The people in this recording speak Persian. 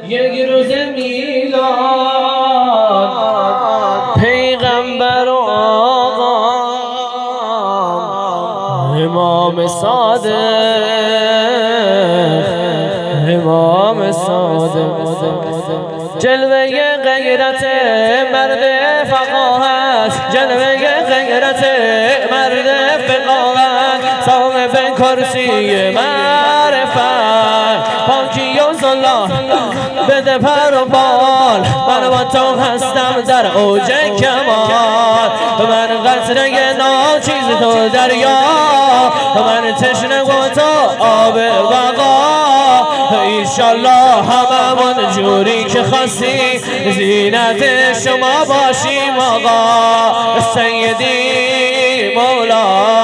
یک روز میلاد پیغمبر و آقا امام صادق امام صادق جلوه غیرت مرد فقاهت جلوه غیرت مرد فقاهت صاحب کرسی معرفت پاکی و صلاح بده پر و بال من با تو هستم در اوج کمال من قطره ناچیز تو دریا من تشنه و تو آب بقا ایشالله هممون جوری که خواستی زینت شما باشیم آقا سیدی مولا.